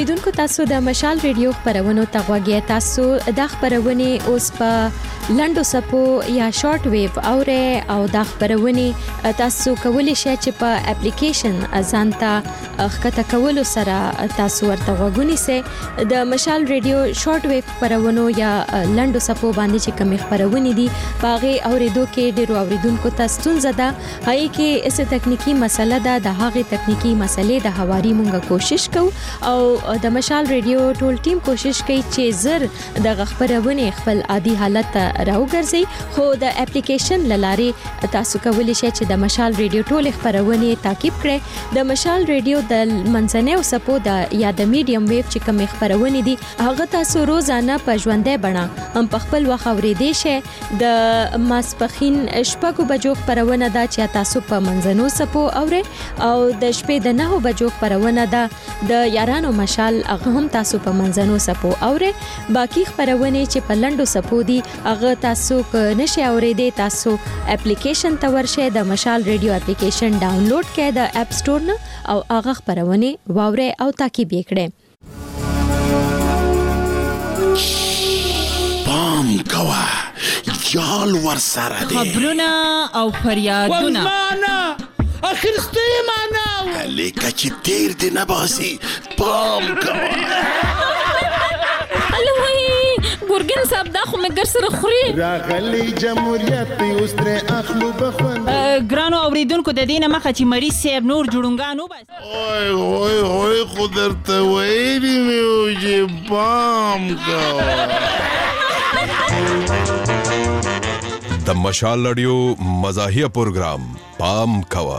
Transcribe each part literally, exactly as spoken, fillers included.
اوریدونکو تاسو د مشال ریډیو خبرونو ته غوږی تاسو د خبرونه اوس په لندو سپو یا شارټ ویو اوره او د خبرونه تاسو کولی شئ چې په اپلیکیشن ازانتا خکته کولو سره تاسو ورته غوږونی سي د مشال ریډیو شارټ ویو خبرونو یا لندو سپو باندې چې کوم خبرونه دي باغه اوریدو کې ډیرو اوریدونکو تاسو ستونزه ده هي کې اس تکنیکی مسله ده د هغه تکنیکی مسلې د هواري مونږه کوشش کوو او د مشال ریډیو ټول ټیم کوشش کوي چې زر د خبرونه خپل عادي حالت راوګرځي خو د اپلیکیشن لاره تاسو کولی شئ چې د مشال ریډیو ټول خبرونه تعقیب کړئ د مشال ریډیو د منځنۍ او سپو د یا د میډیم ویو چې کوم خبرونه دي هغه تاسو روزانه په ژوندۍ بڼه هم په خپل وخت اورېدئ شئ د ماسپخین شپږو بجو خبرونه ده چې تاسو په منځنو سپو اورئ او د شپې د نهو بجو خبرونه ده د یارانو مشال هغه هم تاسو په منځنو سپو اوره باقی خبرونه چې په لندو سپو دي هغه تاسو ک نشي اوریدي تاسو اپلیکیشن ته ورشه د مشال ریډیو اپلیکیشن ډاونلوډ کړئ د اپ سٹور نه او هغه خبرونه واوره او تعقیب کړئ. پام کوا یال ور سره دي خبرونه او فریادونه اخر ستې معنا لیکه چې تیر دې نه باسي پام کوه الوی ګورګن صاحب دا خو مګر سره خوري راغلی جمهوریت اوس تر اخلو بخون ګرانو اوریدونکو د دینه مخه چې مریض صاحب نور جوړونګانو بس اوه اوه اوه خو درته ویلي مې و چې پام کوه. د مشال رادیو مزاحیه پروګرام پام کوا.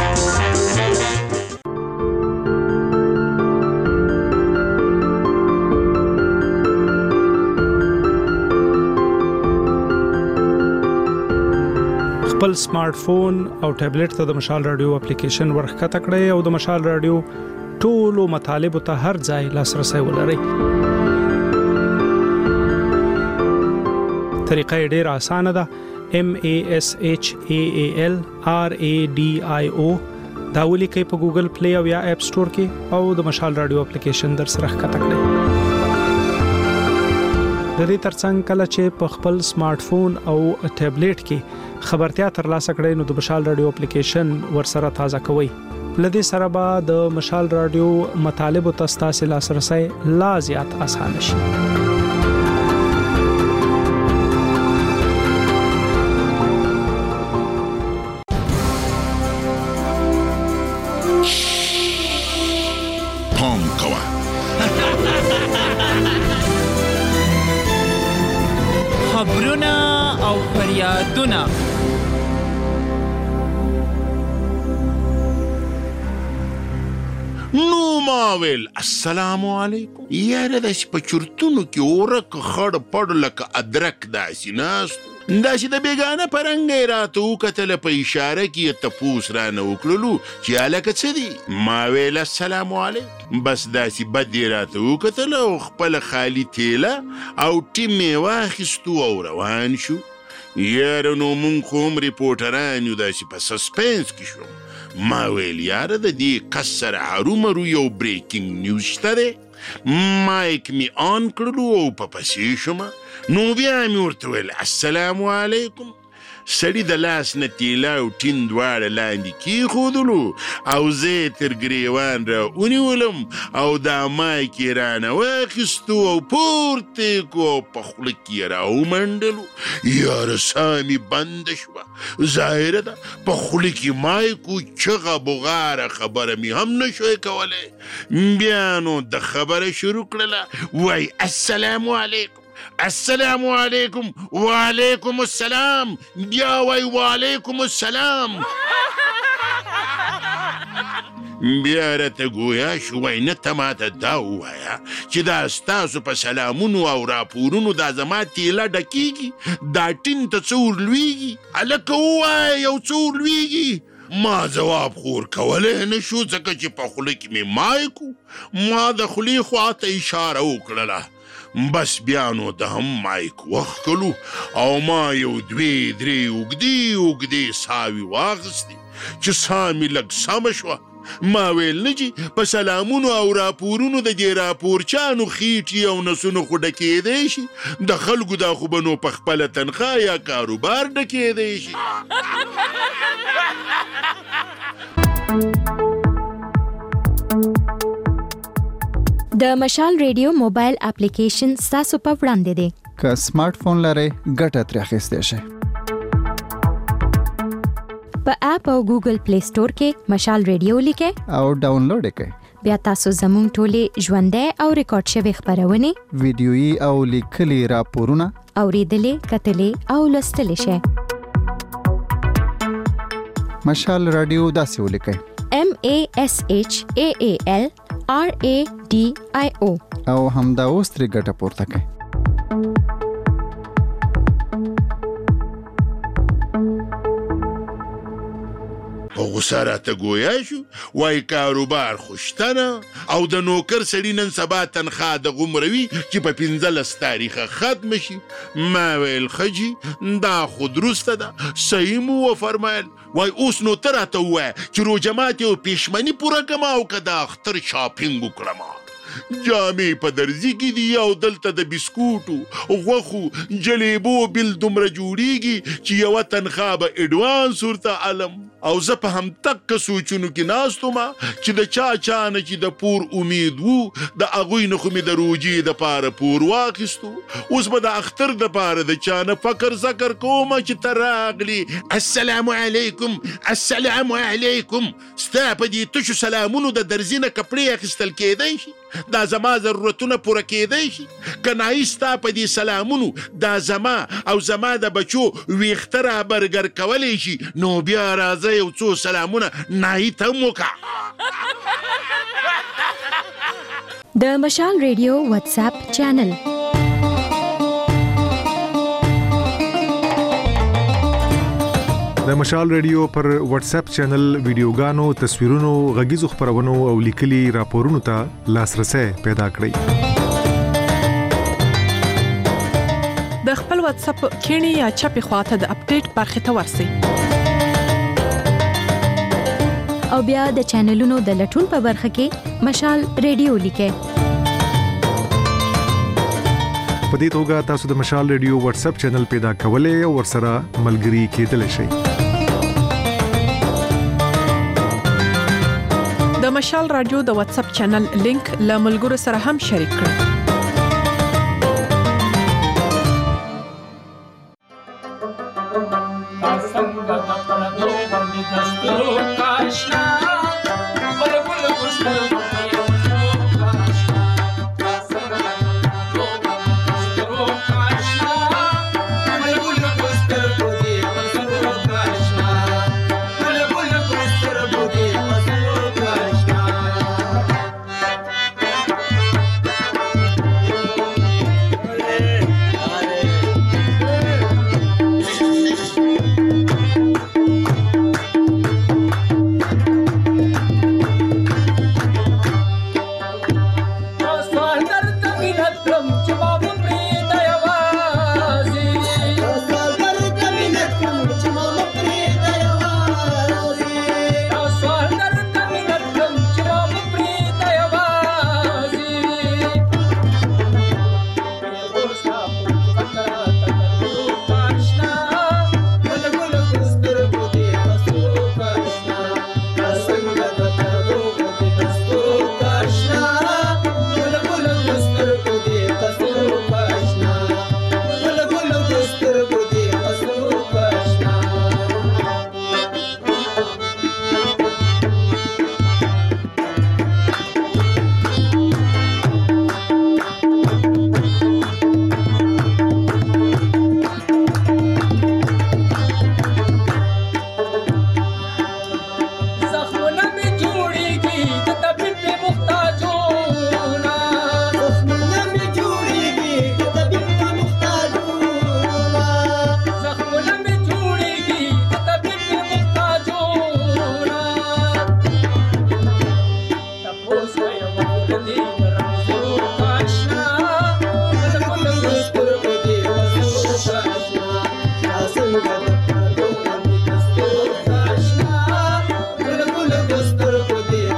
خپل سمارټ فون او ټابلیټ ته د مشال رادیو اپلیکیشن ورخکته کړئ او د مشال رادیو ټولو مطالبه ته هر ځای لاسرسي ولرئ. طریقه ډیره اسانه ده. M A S H A A L R A D I O دا ولیکئ په ګوګل پلی او یا اپ سٹور کې او د مشال رادیو اپلیکیشن در سره ښکته کړئ. د دې ترڅنګ کله چې په خپل سمارټ فون او ټابلیټ کې خبرتیا ترلاسه کړئ نو د مشال رادیو اپلیکیشن ور سره تازه کوئ. لدې سره به د مشال رادیو مطالب ته ستاسو لاسرسي لا زیات اسانه شي. خبرونه او فریادونه نو ماویل السلام علیکم یاره د شپه چرتونو کې اورک خړ پړ لکه ادرک داسې ناست داسې د بیګانه پرنګی راته وکتله په اشاره کې یې تپوس رانه وکړلو چې هلکه څه دي ما ویل السلام علیکم بس داسې بد یې راته وکتله او خپله خالي تیله او ټیم یې واخیستو او روان شو. یاره نو مونږ خو هم ریپورټران یو داسې په سسپنس کې شوم. ما ویل یاره د دې کس سره هرومرو یو بریکینګ نیوز شته دی. مایک می آن کړلو او په پسې شومه نو بیا مې ورته ویل السلام علیکم. سړي د لاس نه تیله او ټین دواړه لاندې کېښودلو او زه یې تر ګریوان را ونیولم او دا مایک یې رانه واخیستو او پورته یې کړو او په خوله کې یې راومنډلو. یاره ساه مې بنده شوه ظاهره ده په خوله کې مایک و چغه بغاره خبره مې هم نه شوی کولی. بیا نو د خبره شروع کړله وای السلام علیکم السلام علیکم وعلیکم السلام بیا وای وعلیکم السلام. بیا راته ګویا شو وای نه ته ماته دا ووایه چې دا ستاسو په سلامونو او راپورونو دا زما تیله ډکېږي دا ټین ته څه ورلویږي هلکه ووایه یو څه ورلویږي. ما جواب خور کولی نه شو ځکه چې په خوله کې مې مایک و ما د خولې خواته اشاره وکړله. بس بیا نو د هم مایک وښکلو او ما یو دوې درې اوږدې اوږدې ساوې واخیستې چې ساه مې لږ سمه شوه ما ویل نه چې په سلامونو او راپورونو د دې راپورچانو خېټې او نسونو خو ډکېدی شي، د خلکو دا خو به نو په خپله تنخواه یا کاروبار ډکېدی شي. د مشال ریډیو موبایل اپلیکیشن ستاسو په وړاندې دی. که سمارټ فون لرئ ګټه ترې اخیستی شئ. په اپ او ګوګل پلی سٹور کې مشال ریډیو لیکئ او ډاونلوډ یې کړئ. بیا تاسو زموږ ټولې ژوندۍ او ریکارډ شوې خپرونې، ویډیويي او لیکلي راپورونه اورېدلې، کتلې او لوستلی شئ. مشال رادیو داسې ولیکئ: M A S H A A L R A D I O او همدا اوس ترې ګټه پورته کړئ. په غوسه راته ګویا شو، وایي کاروبار خو شته نه او د نوکر سړي نن سبا تنخواه دغومره وي چې په پنځلس تاریخه ختمه شي. ما ویل ښه دا خو درسته ده، صحیح مو وفرمایل. وایي اوس نو ته راته ووایه چې روژه ماتې او پېشمني پوره کړم او که د اختر شاپینګ وکړم. جامې په درزي کې دي او دلته د بسکوټو، غوښو، جلیبو بل دومره جوړیږي چې یوه تنخواه به اډوانس ورته علم. او زه په همدغه سوچونو کې ناست وم چې د چا چا نه چې د پور امید وو، د هغوی نه خو مې د روجې دپاره پور واخیستو. اوس به د اختر دپاره د چا نه فکر ذکر کوم چې ته راغلي السلام علیکم السلام علیکم. ستا په دې تشو سلامونو د درزي نه کپړې اخیستل کېدی شي؟ دا زما ضرورتونه پوره کېدی شي؟ که نایي ستا په دې سلامونو دا زما او زما د بچو ویښته رابرګر کولی شي، نو بیا راځه یو څو سلامونه نایي ته هم وکړه. د مشال ریډیو واتس اپ چینل. د مشال ریډیو پر واتس اپ چینل ویډیوګانو، تصویرونو، غږیزو خبرونو او لیکلي راپورونو ته لاسرسي پیدا کړئ. د خپل واتس اپ کینی یا چپی خواته د اپډیټ برخه ته ورسئ او بیا د چینلونو د لټون په برخه کې مشال ریډیو لیکئ. په دې توګه تاسو د مشال ریډیو واتس اپ چینل پیدا کولای او ورسره ملګري کېدلی شئ. د مشال رادیو د واتس اپ چینل لینک له ملګرو سره هم شریک کړئ. Thank you.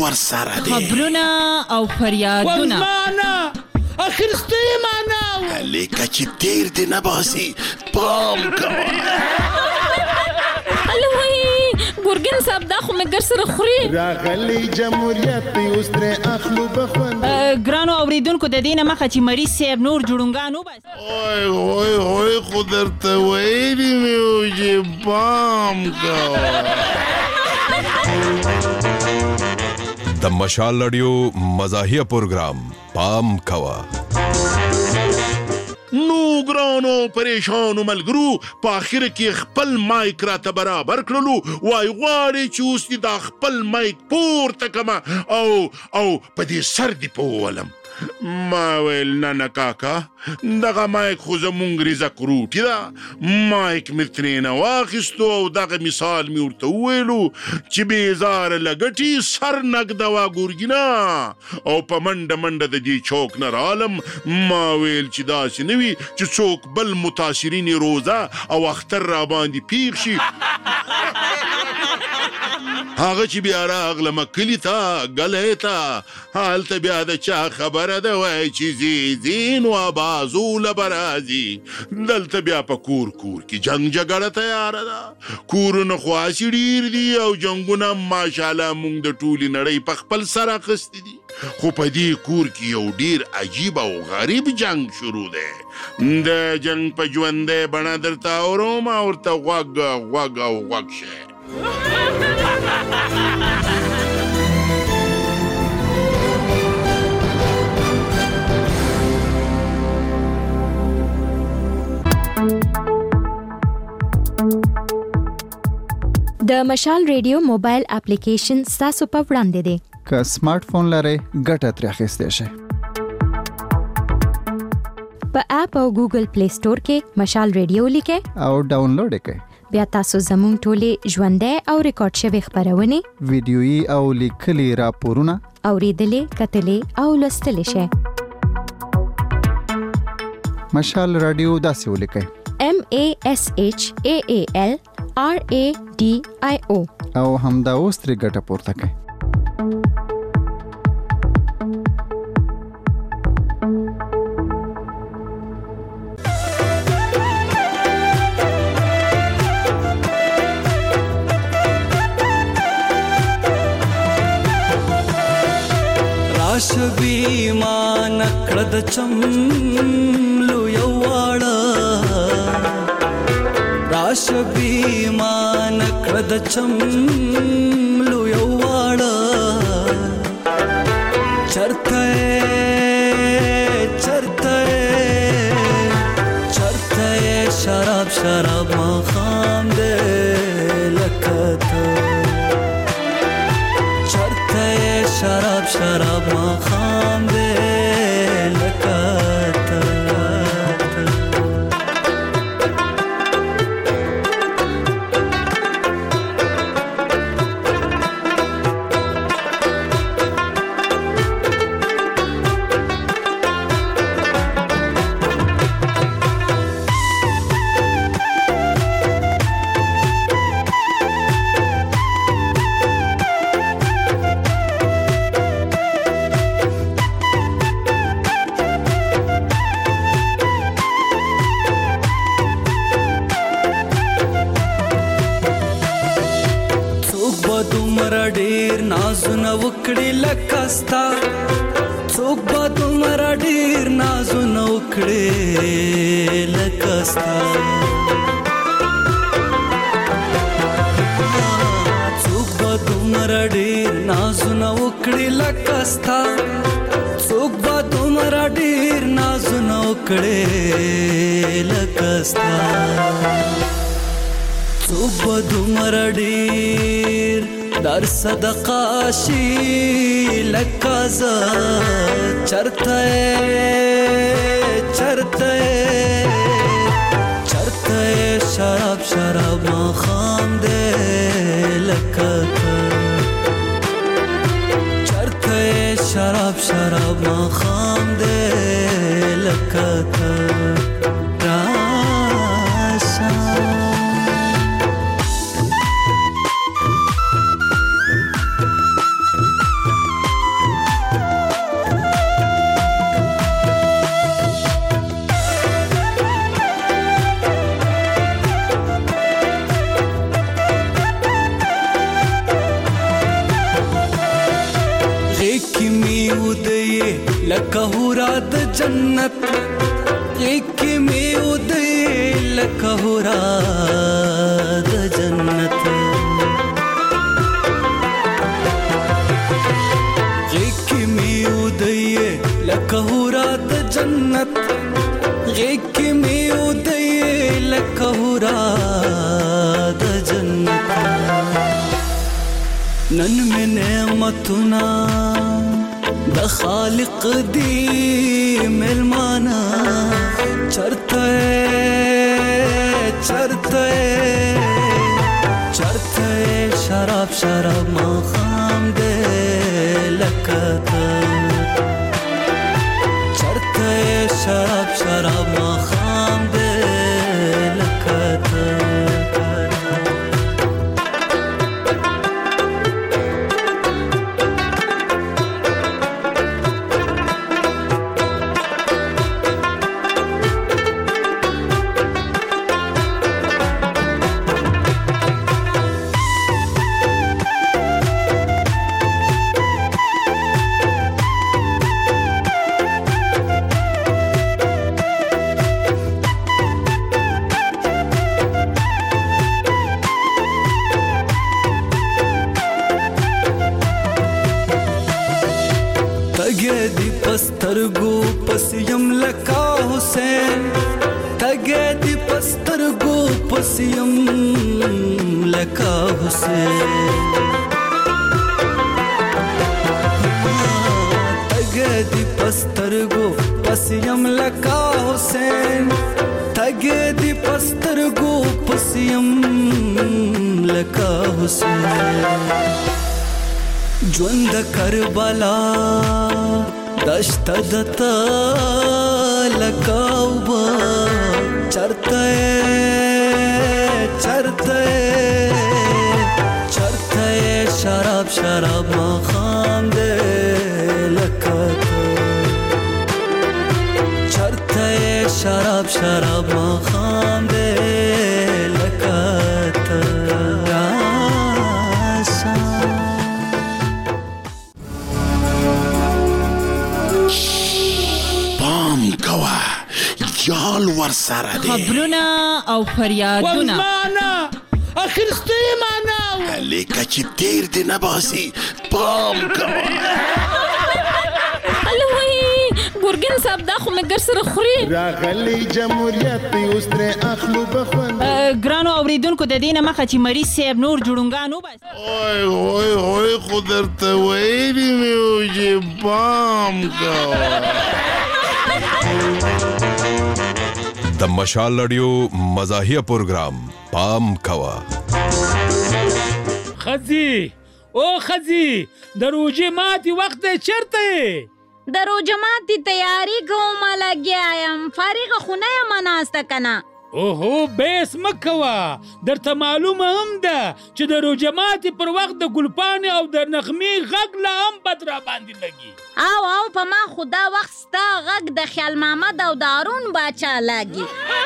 ورسره دی. خبرونه او فریادونه وزمانه اخرستی معنا لیکه چې تیر دی نه باسي پام کوه. ګورګین صاحب دا خو مګر سره خوري. راغلی جمهوریت اوس ترې اخلو بخوند. ګرانو اوریدونکو د دې نه مخه چې مریض صاحب نور جوړونګان وباسي. اوی اوی اوی خو درته ویلي مې و چې پام کوه. د مشال رادیو مزاحیه پروګرام پام کوه. نو ګرانو پریشانو ملګرو په اخر کې خپل مایک راته برابر کړلو. وای غواړې چې اوس دې دا خپل مایک پورته کړمه او او په دې سر دې پوولم. ما ویل نه نه کاکا دغه مایک خو زمونږ رزق روټي ده. مایک مې ترېنه واخیستو او دغه مثال مې ورته وویلو چې بېزاره لګټي سر نږدوه ګورګینه او په منډه منډه د دې چوک نه رالم. ما ویل چې داسې نه وي چې څوک بل متاثرین روزه او اختر را باندې پیښ شي. هغه چې بیا راغلمه کلي ته ګلی ته هلته بیا د چا خبره ده وایي چې ځي ځي نو آبازو له به راځي. دلته بیا په کور کور کې جنګ جګړه تیاره ده. کورونه خو هسې ډېر دي او جنګونه ماشاءالله موږ د ټولې نړۍ په خپل سر اخیستي دي. خو په دې کور کې یو ډېر عجیب او غریب جنګ شروع دی. د جنګ په ژوندی بڼه درته اورم او ورته غوږ غوږ او غوږ شئ. د مشال ریډیو موبایل اپلیکیشن ستاسو په وړاندې دی. که سمارټ فون لرئ ګټه ترې اخیستی شئ. په اپ او ګوګل پلی سٹور کې مشال ریډیو لیکئ او ډاونلوډ یې کړئ. بیا تاسو زموږ ټولې ژوندۍ او ریکارډ شوې خپرونې ویډیويي او لیکلي راپورونه اوریدلې کتلې او لوستلې شئ. مشال رادیو داسې ولیکئ M A S H A A L R A D I O او همدا اوس ترې ګټه پورته کړئ. شبی ما نکړه د چملو یو واړه راشبی ما نکړه د چملو یو واړه چرته چرته چرته شراب شراب ما خام دې لکته چرته شراب شراب ما خام دے لکاتا. نازونه وکړي لکستا څوک به دومره ډېر نازونه وکړي لکستا څوک به دومره ډېر نازونه وکړي لکستا څوک به دومره ډېر نازونه وکړي لکستا څوک به دومره ډېر در صدقه شي لکه زه چرته چرته چرته شراب شراب ما خام دی لکه ته چرته شراب شراب ما خام دی لکه ته راشه جنت یک می ودی لکه هورا د جنت یک می ودی لکه هورا د جنت یک می ودی لکه هورا د جنت نن می نعمتنا د خالق دی ملمانا چرته چرته چرته شراب شراب ما خام دے لکتا چرته شراب شراب ما خام دے لکتا تگه دی پسترگو پسیم لکا حسین تگه دی پسترگو پسیم لکا حسین تگه دی پسترگو پسیم لکا حسین تگه دی پسترگو پسیم لکا حسین ژوند کربلا دشت دتا لکاوبا چرته چرته چرته شراب شراب ما خام دے لکتا چرته شراب شراب ما خام دے لکتا جال ور سره دی خبرونه او فریادونه والمانا اخرستی معنا لیکه چې تیر دی نباسي پام کوه الوی ګورګین صاحب دا خو مې ګر سره خوري راغلی جمهوریت اوس ترې اخلو بخوند ګرانو اوریدونکو د دې نه مخه چې مریض صاحب نور جوړونګان وباسي اوی اوی اوی خو درته ویلي مې وو چې پام کوه د مشال رادیو مزاحیه پروگرام پام کوا خزی او خزی د روژې ماتي وخت چرته د روژې ماتي تیاری کوم لګیا یم فارغ خو نه یم ناسته کنه اوهو بیس مکوا درته معلومه هم ده چې د روژې ماتي پر وخت د ګلپاڼې او د نغمې غږ لا هم بد را باندې لګي او او په ما خدا وخت ستا غږ د خیال محمد او د هارون باچا لګي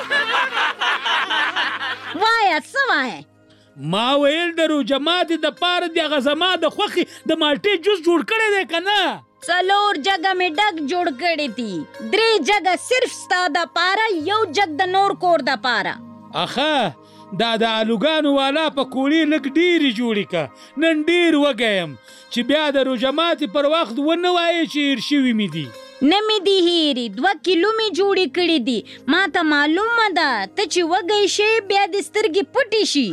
وایه څه وایې ما ویل د روژې ماتي د پاره د هغه زما د خوښې د مالټې جوس جوړ کړی دی که نه څلور جګه مې ډک جوړ کړي دي درې جګه صرف ستا د پاره یو جګ د نور کور د پاره اخه دا د الوګانو والا په کوړې لږ ډېرې جوړې که نن ډېر وږی یم چې بیا د روژې ماتي پر وخت ونه وایې چې هېر شوي مې دي نه مې دي هېرې دوه کیلو مې جوړې کړي دي ما ته معلومه ده ته چې وږی شې بیا دې سترګې پټې شي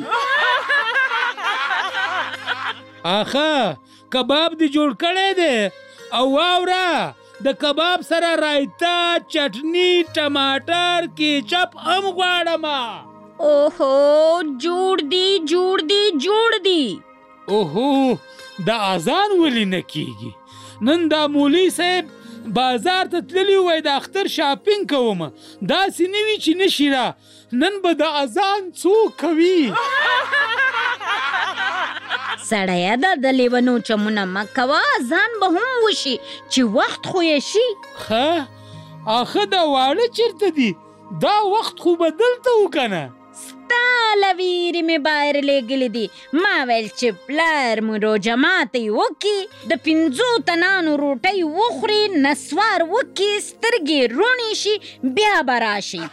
اخه کباب دې جوړ کړی دی او واوره د کباب سره رایتا چټني ټماټر کیچپ هم غواړم اوهو جوړ دی جوړ دی جوړ دی اوهو د اذان ولې نه کیږي نن دا مولوي صاحب بازار ته تللی وای د اختر شاپینګ کوم داسې نه وي چې نشي را نن به د اذان څوک کوي سړیه دا د لیونو چمونه مه کوه ځان به هم وشي چې وخت خو یې شي ښه اخه دا واړه چېرته دي دا وخت خو به دلته و که نه ستا له ویرې مې بهر لېږلي دي. ما ویل چې پلار مو روژه ماتې وکړي، د پنځو تنانو روټۍ وخوري، نسوار وکړي، سترګې روڼې شي، بیا به راشي.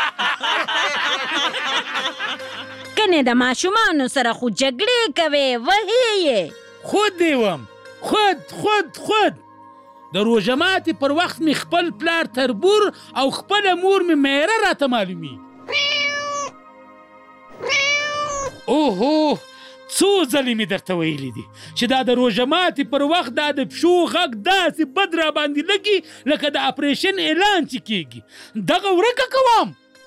کنې د ماشومانو سره خو جګړې کوې، وهې یې. خود دیوم، خود خود خود د روژه ماتې پر وخت مې خپل پلار تربور او خپله مور مې میره راته معلومي. اوهو څو ځلې مې درته ویلي دي چې دا د روژه ماتې پر وخت دا د پښو غږ داسې بد را باندې لګي لکه د اپریشن اعلان چې کېږي. دغه ورکه کوم.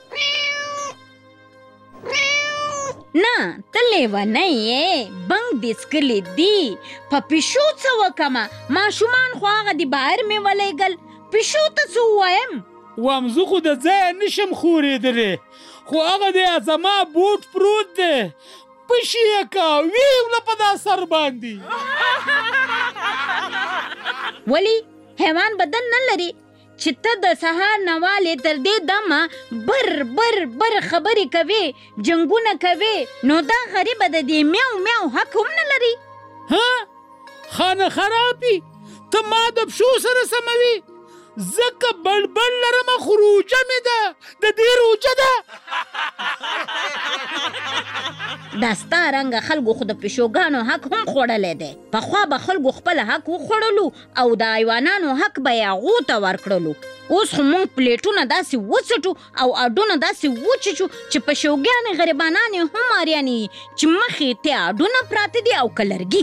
نه ته لیونی یې، بنګ دې څکلي دي. په پیشو څه وکمه؟ ماشومان خو هغه د بهر مې ولیږل، پیشو ته څه ووایم؟ وایم زه خو د ځایه نشم خورېدلی، خو هغه دی زما بوټ پروت دی، پشي یې که ویوله په دا سر باندې. ولی حیوان بدن نه لري چې ته د سهار نوالې تر دې دمه بر بر بر خبرې کوې، جنګونه کوې، نو دا غریبه د دې میاو میاو حق هم نه لري. ها خانه خرابي ته ما د پښو سره سموي، ځکه بلبل لرمه خو روجه مې ده، د دې روجه ده. دا ستا رنګه خلکو خو د پیشوګانو حق هم خوړلی دی. پخوا به خلکو خپل حق وخوړلو او د حیوانانو حق به یې هغو ته ورکړلو. اوس خو موږ پلیټونه داسې وڅټو او اډونه داسې وچچو چې پیشوګانې غریبانانې هم اریانې چې مخې ته اډونه پراته دي او که لرګي.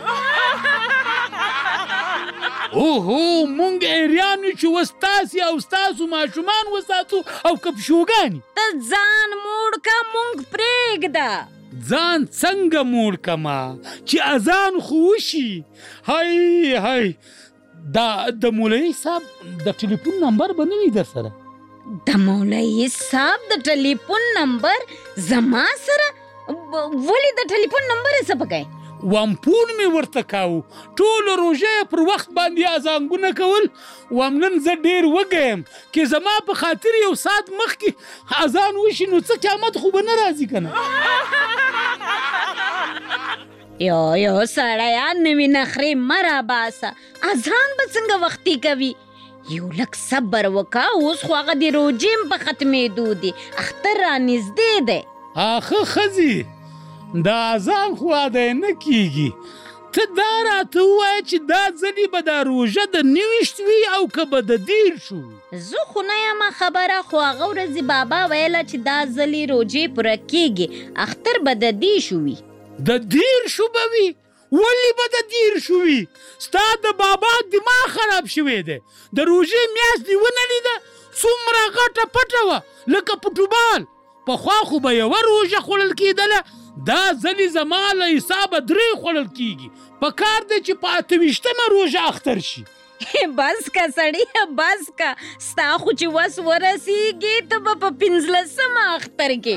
اوهو مونږ ایریانو چې وستاسې او ستاسو ماشومان وساتو او که پیشوګانې. ته ځان موړ که مونږ پرېږده. ځان څنګه موړ کما چې اذان خو وشي؟ هی هی دا د مولوي صاحب د ټلیفون نمبر به نه وي در سره؟ د مولوي صاحب د ټلیفون نمبر زما سره؟ ولې د ټلیفون نمبر یې څه پکې؟ وامپون مې ورته کاوه، ټوله روژه یې پر وخت باندې اذانګونه کول. وام نن زه ډېر وږی یم، که زما په خاطر یو ساعت مخکې اذان وشي نو څه قیامت خو به نه راځي که نه. یو یو سړیه نوي نخرې مه راباسه، اذان به څنګه وختي کوي؟ یو لږ صبر وکړه، اوس خو هغه د روژې په ختمېدو دي، اختر را نږدې دی. آخه ښځې دا اذان خو ادا نه کیږي. ته دا راته ووایه چې دا ځلې به دا روژه د نویشت وي او که به د دیر شو؟ زه خو نه یم خبره، خو هغه ورځې بابا ویله چې دا ځلې روژې پوره کیږي، اختر به د دې شو وي. د دیر شو به وي؟ ولې به د دیر شو وي؟ ستا د بابا دماغ خراب شوی دی. د روژې میاشت دې ونه لیده څومره غټه پټه وه لکه فوټبال. پخوا خو به یوه روژه خوړل کېدله، دا ځلې زما له حسابه درې خوړل کېږي. په کار دی چې په اته ویشتمه روژه اختر شي. بس که سړی بس که، ستا خو چې وس ورسیږي ته به په پنځلسمه اختر کې.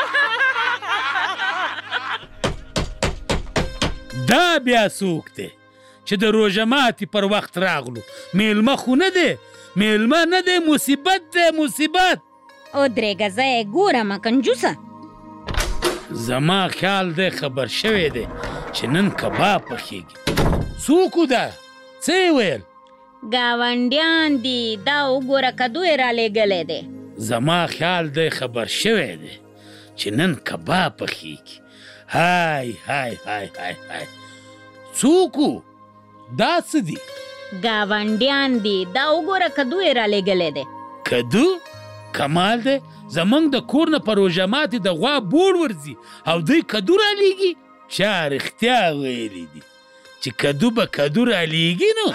دا بیا څوک دی چې د روژه ماتې پر وخت راغلو؟ میلمه خو نه دی، میلمه نه دی، مصیبت دی مصیبت. ودرېږه زه یې ګورم کنجوسه. زما خیال دی خبر شوی دی چې نن کباب پخېږي. څوک ده؟ څه یې ویل؟ ګاونډیان دي، دا وګوره کدو یې رالیږلی دی. زما خیال دی خبر شوی دی چې نن کباب پخېږي. های های های های های څوک دا څه دي؟ ګاونډیان دي، دا وګوره کدو یې رالیږلی دی. کدو؟ کمال دی، زمونږ د کور نه په روژه ماتې د غوا بوړ ورځي او دوی کدو رالیږي؟ چا رښتیا ویلي دي چې کدو به کدو رالیږي؟ نو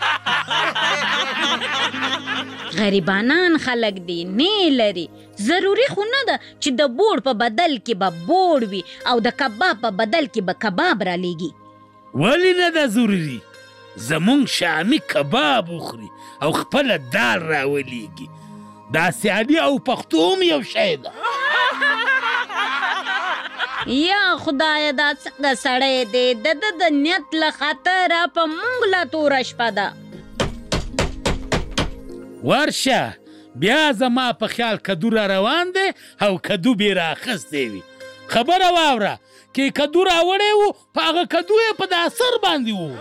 غریبانان خلک دي، نه لري. ضروري خو نه ده چې د بوړ په بدل کې به بوړ وي او د کباب په بدل کې به کباب رالیږي. ولې نه ده ضروري؟ زمونږ شامي کباب وخوري او خپله دال راولیږي. دا سیالي او پښتو هم یو شی ده. یا خدایه دا څنګه سړی دی، د ده د نیت له خاطره په موږ لا توره شپه ده. ورشه بیا زما په خیال کدو را روان دی او کدو بې رااخیستی وي. خبره واوره کې کدو راوړی و په هغه کدو یې په دا سر باندې و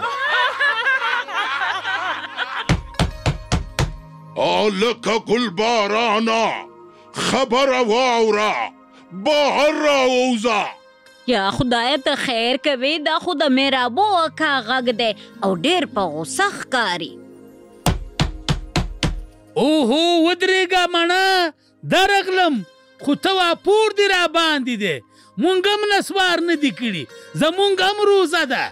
لکه ګل بارانا خبره واوره بهر راووځه. یا خدای ته خیر کوي، دا خو د میرابو اکا غږ دی او ډېر په غوسه ښکاري. اوهو ودرېږه مڼه درغلم، خو ته واپور دې را باندې دی، مونږ هم نسوار نه دي کړي، زمونږ هم روزه ده.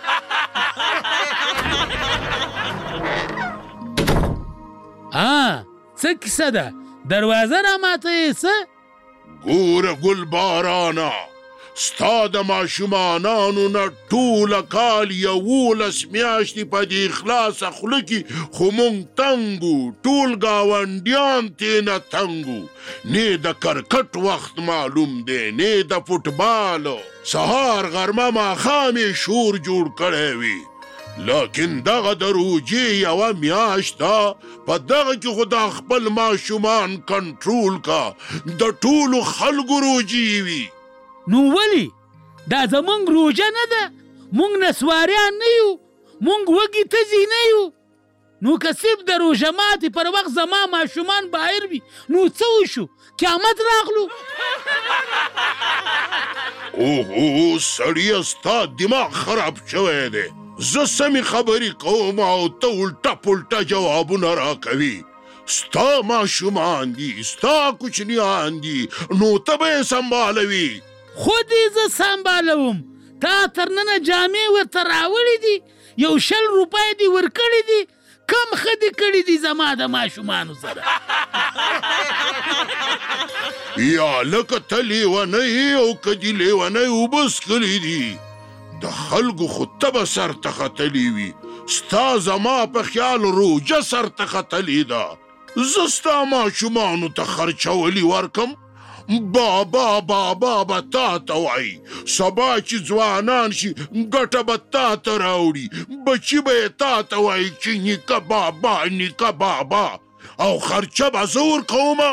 ها څه کیسه ده؟ دروازه را ماته یې څه؟ ګوره ګل بارانه، ستا د ماشومانانو نه ټوله کال یولس میاشتې په دې خلاصه خوله کې خو مونږ تنګ وو، ټول ګاونډیان تېنه تنګ وو. نه د کرکټ وخت معلوم دی، نه د فوټبالو، سهار غرمه ماښام یې شور جوړ کړی وي. لیکن دغه د روجې یوه میاشت ده، په دغه کې خو دا خپل ماشومان کنټرول کا، د ټولو خلکو روجې وي. نو ولی؟ دا زمونږ روجه نه ده، مونږ نسواریان نه یو، مونږ وږي تږي نه یو. نو که صرف د روژه ماتې پر وخت زما ماشومان بهر وي نو څه وشو؟ قیامت راغلو؟ اوهو سړیه، ستا دماغ خراب شوی دی. زه سمې خبرې کوم او ته الټه پلټه جوابونه راکوي. ستا ماشومان دي، ستا کوچنیان دي، نو ته به یې سنبالوي. خود یې زه سنبالوم. تا تر ننه جامې ورته راوړي دي، یو شل روپۍ دې ورکړي دي، کم ښه دې کړي دي زما د ماشومانو سره. یا لکه ته لیونی او که دې لیونی اوبه څښلي دي، د خلکو خو ته به سر ته ختلي وي. ستا زما په خیال روجه سر ته ختلې ده. زه ستا ماشومانو ته خرچولی ورکم، بابا بابا به تا ته وایي. سبا چې ځوانان شي ګټه به تا ته راوړي، بچي به یې تا ته وایي چې نیکه بابا نیکه بابا، او خرچه به زه ورکومه.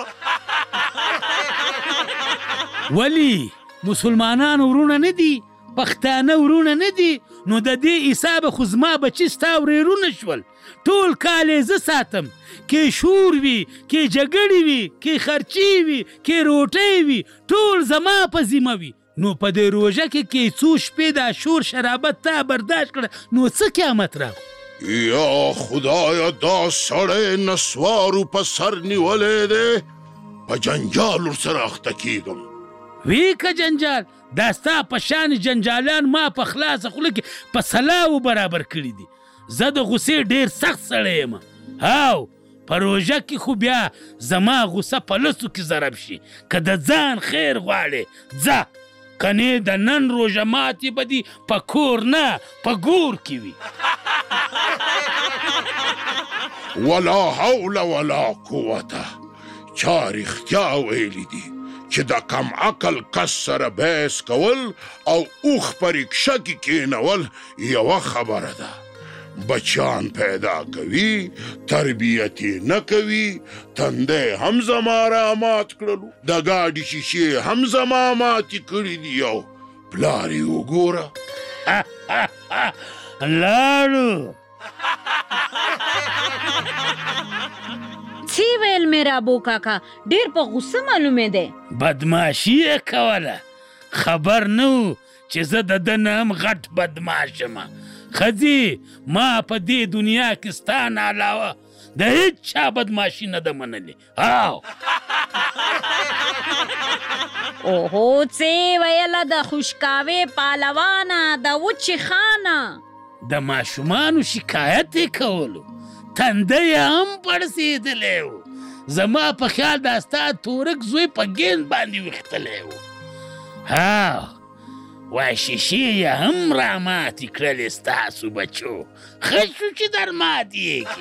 ولی مسلمانان ورونه نه دي، پښتانه ورونه نه دي، نو د دې حسابه خو زما بچي ستا ورېرونه شول. ټول کال یې زه ساتم، کې شور وي، کې جګړې وي، کې خرچې وي، کې روټۍ وي، ټول زما په ذمه وي. نو په دې روژه کې کې څو شپې دا شور شرابت تا برداشت کړه، نو څه قیامت راغو؟ یا خدایه، دا سړی نسوارو په سر نیولی دی، په جنجال ورسره اخته کېږم. وی که جنجال؟ دا ستا په شان جنجالان ما په خلاصه خوله کې په سلاو برابر کړي دي. زه د غصې ډېر سخت سړی یم. هاو په روژه کې خو بیا زما غصه په لسو کې ضرب شي. که د ځان خیر غواړې ځه، کنې د نن روژه ماتې به دي په کور نه په ګور کې وي. ولا حول ولا قوته. چا رښتیا ویلي دي چې د کم عقل کس سره بحث کول او اوښ په رکشه کې کېنول یوه خبره ده. بچیان پیدا کوي، تربیت یې نه کوي، تندی هم زما را مات کړلو، د ګاډي شیشې هم زما ماتې کړي دي، او پلار یې وګوره. لاړو څه ویل میرابو کاکا؟ ډېر په غوسه معلومې دی. بدماشي یې کوله، خبر نه و چې زه د ده نه هم غټ بدماش یم. ښځې، ما په دې دنیا کې ستا نه علاوه د هېڅ چا بدماشي نه ده منلې. او اوهو څه ویله د خوشکاوې پهلوانه، د وچې خانه. د ماشومانو شکایت یې کولو، تنده یې هم پړسېدلی و. زما په خیال دا ستا تورک زوی په ګیند باندې ویښتلی و. هاو وای شیشې یې هم را ماتې کړلې ستاسو بچو. ښه شو چې در ماتې یې کړي.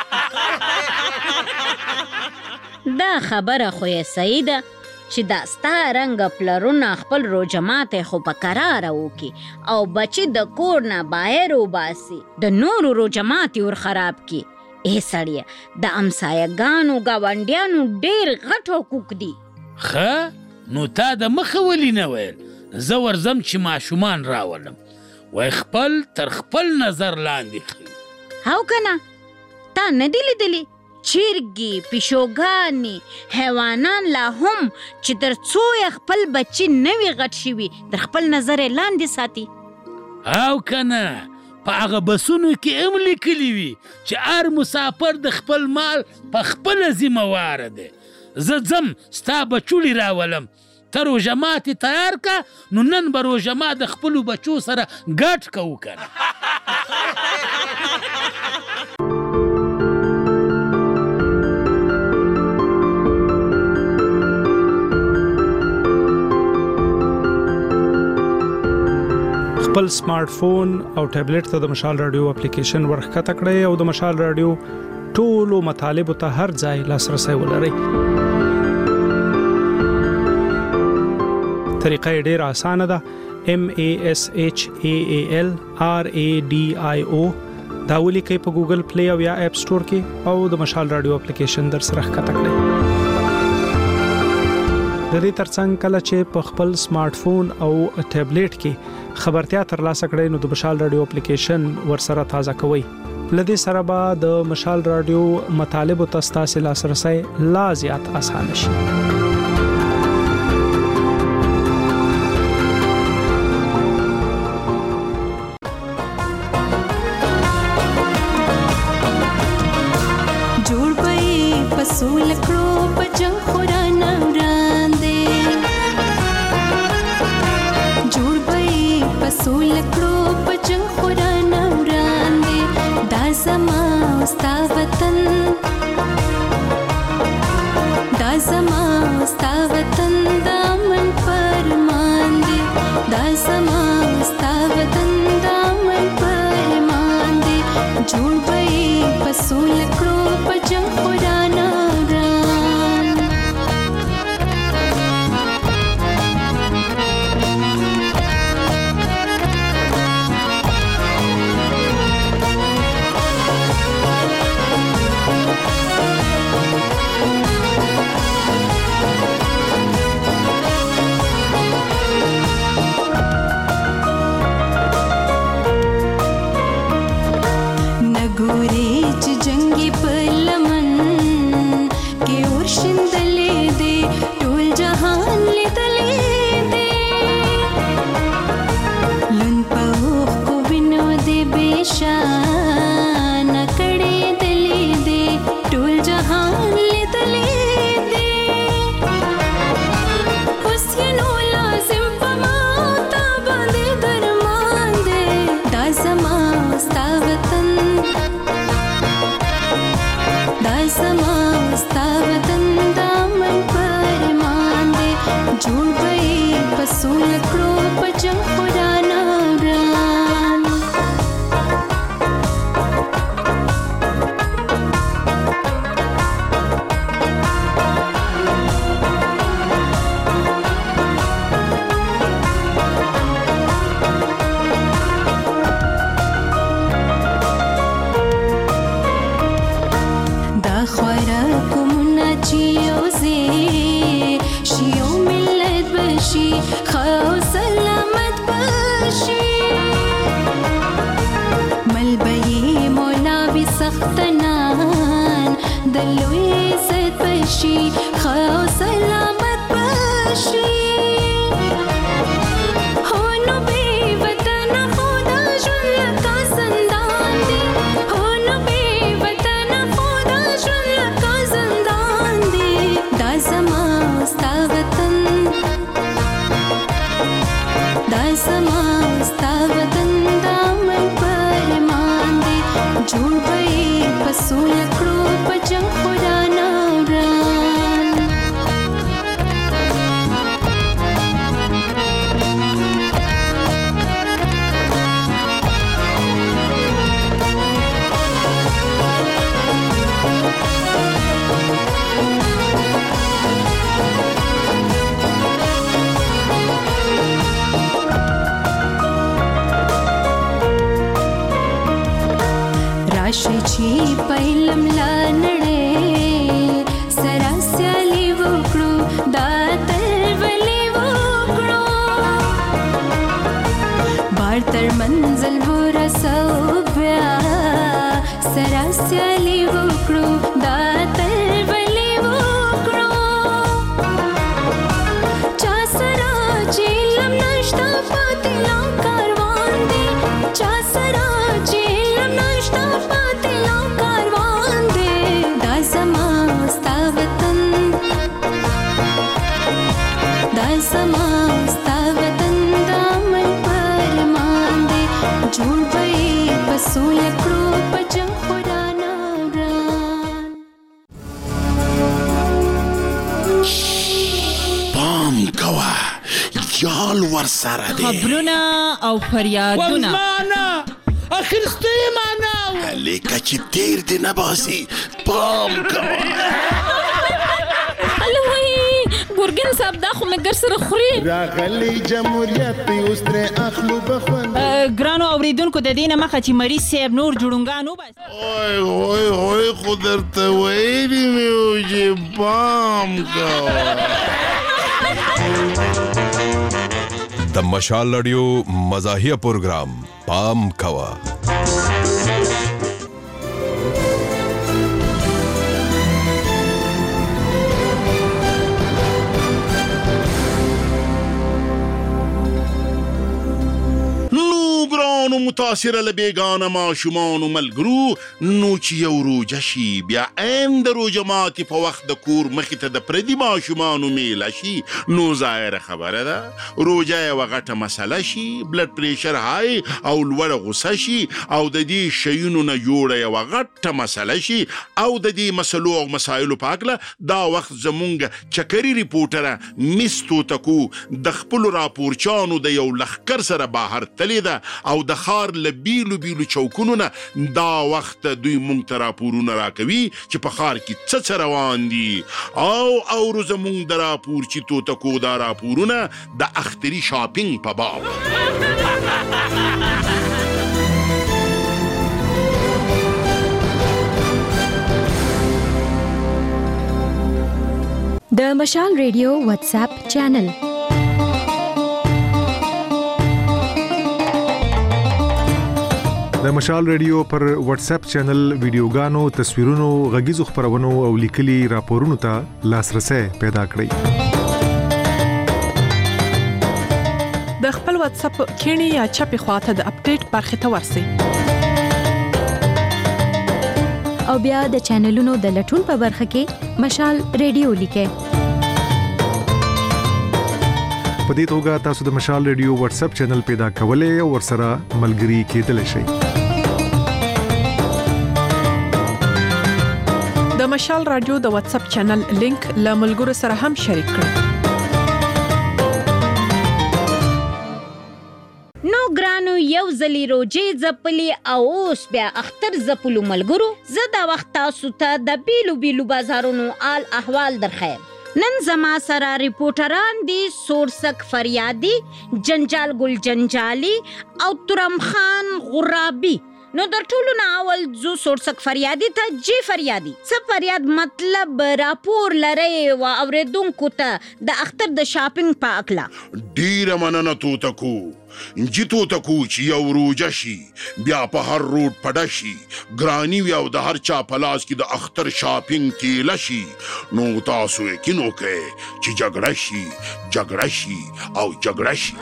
دا خبره خو یې صحیح ده چې دا ستا رنګه پلرونه خپل روژه ماتې خو په کراره وکړي او بچي د کور نه بهر وباسي، د نورو روژه ماتې ور خراب کړي. ای سړیه، د امسایهګانو ګاونډیانو ډېر غټ حقوق دي. ښه نو تا د مخه ولې نه ویل؟ زه ورځم چې ماشومان راولم وای خپل تر خپل نظر لاندې خي هاو کنه تا نه دی لیدلی چرګي پیشوګانې حیوانان لا هم چې تر څو یې خپل بچي نه وي غټ شوي تر خپل نظر یې لاندې ساتي او کنه په هغه بسونو کې هم لیکلي وي چې هر مسافر د خپل مال په خپله ذمهواره دی زه ځم ستا بچوړي راولم ته روژه ماتې تیار که نو نن به روژه ما د خپلو بچو سره ګډ کوو کنه خپل سمارټ فون او ټابلیټ ته د مشال رادیو اپلیکیشن ورخکته کړئ او د مشال رادیو ټولو مطالبه ته هر ځای لاسرسي ولرئ. طریقه ډیره اسانه ده. M A S H A A L R A D I O دا ولیکئ په ګوګل پلی او یا اپ سٹور کې او د مشال رادیو اپلیکیشن در سره ښکته کړئ. د دې ترڅنګ کله چې په خپل سمارټ فون او ټابلیټ کې خبرتیا ترلاسه کړئ نو د مشال رادیو اپلیکیشن ورسره تازه کوئ. لدې سره به د مشال رادیو مطالبه تاسو لاسرسي لا زیات اسانه شي. جوړ پي پسول کړو پجن خورانه وړاندې جوړ پي پسول کړو پجن خورانه وړاندې دا زما ستا وطن دا زما ستا وطن دا من پرمان دي دا زما ستا وطن دا من پرمان دي جوړ پي پسول کړو پجن خورانه پر منزل ورسو بیا سره سیالي وکړو دا تل بلې وکړو چا سره چې لم نشته پاتې لا کاروان دی چا سره چې لم نشته پاتې لا کاروان دی دا زما ستا وطن دا زما ستا وطن دا من پرمان دی جوړ به په سوله کړو په جنګ خورانه وران پام کوه جال ورسره دی خبرونه او فریادونه ورمانه اخرستی معنا لکه چې تیر دی نه باسي پام کوه ګورګین صاحب دا خو مګر سره خوري راغلی جمهوریت اوس ترې اخلو بخوند ګرانو اوریدونکو د دې نه مخه چې مریض صاحب نور جوړونګان وباسي اوی اوی اوی خو درته ویلي مې و چې پام کوه د مشال رادیو مزاحیه پروګرام پام کوه ګرانو متاثره له بېګانه ماشومانو ملګرو نو چې یو روجه شي بیا عین د روژه ماتې په وخت د کور مخې ته د پردي ماشومانو میله شي نو ظاهره خبره ده روژه یوه غټه مسله شي بلډ پریشر های او لوړه غوسه شي او د دې شیونو نه جوړه یوه غټه مسله شي او د دې مسلو او مسایلو په هکله دا وخت زمونږ چکري ریپورټره مس توتکو د خپلو راپورچانو د یو لښکر سره بهر تلې ده او د ښار له بیلو بیلو چوکونو نه دا وخت دوی مونږ ته راپورونه راکوي چې په ښار کې څه څه روان دي او اورو زمونږ د راپورچي توتکو دا راپورونه د اختري شاپینګ په باب د مشال ریډیو واتس اپ چینل د مشال ریډیو پر واتس اپ چینل ویډیوګانو تصویرونو غږیزو خبرونو او لیکلي راپورونو ته لاسرسي پیدا کړئ د خپل واتس اپ کینی یا چپی خواته د اپډیټ برخه ته ورسئ او بیا د چینلونو د لټون په برخه کې مشال ریډیو لیکئ په دې توګه تاسو د مشال ریډیو واتس اپ چینل پیدا کولای او ورسره ملګري کېدلی شئ د مشال رادیو د واتس اپ چینل لینک له ملګرو سره هم شریک کړئ نو ګرانو یو ځلی روجې ځپلې او اوس بیا اختر ځپلو ملګرو زه دا وخت تاسو ته د بیلو بیلو بازارونو آل احوال درخیم نن زما سره ریپورټران دي سورسک فریادي جنجال ګل جنجالي او ترم خان غرابي نو در ټولو نه اول زو سورسک فریادي ته جی فریادي څه فریاد مطلب راپور لري او اوریدونکو ته د اختر د شاپینګ په اکلا ډیره مننه توتکو انجی توتکو چې یو روجه شي بیا په هر روډ پډه شي ګرانی وي او د هر چا په لاس کې د اختر شاپینګ تیله شي نو تاسو یقین وکړئ چې جګړه شي جګړه شي او جګړه شي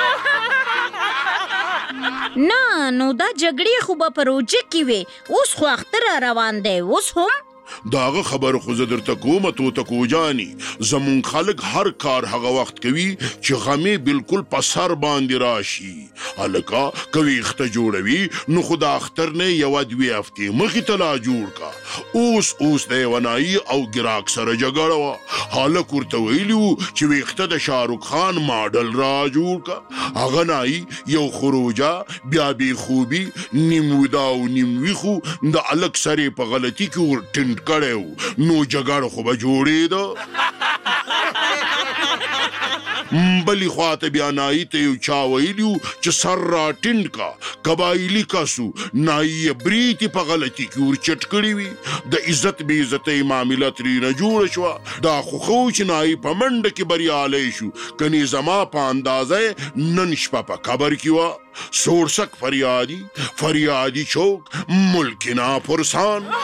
نه نو دا جګړې خو به په روجه کې وي اوس خو اختر روان دی اوس هم داغه خبر خو زه درته کومه توتکو جاني زمون خلک هر کار هغه وخت کوي چې غمې بالکل په سر باندې راشي هلکه کوي اخته جوړوي نو خو د اختر نه یوه دوې هفتې مخې ته لا جوړ کا اوس اوس د یونایي او ګراک سره جګړه وه هلک ورته ویلي وو چې ویښته د شاهرخ خان ماډل را جوړ کا هغه نایي یو خروجه بیا بې خوبي نیم ودا او نیم ویښو د هلک سر یې په غلطي کې ور ټینټ کړی نو جګړه خو به جوړېده بلی خواته بیا نایی ته یو چا ویلیو چې سر را ټینډ کا قبایلي کسو نایی بریتی په غلطي کې ور چټ کړی وي د عزت بې عزتۍ معامله ترېنه جوړه شوه دا خو خو چې نایی په منډه کې بریالی شو کني زما په اندازه نن شپه په قبر کې وه سورسک فریادي فریادي چوک ملکنا پرسان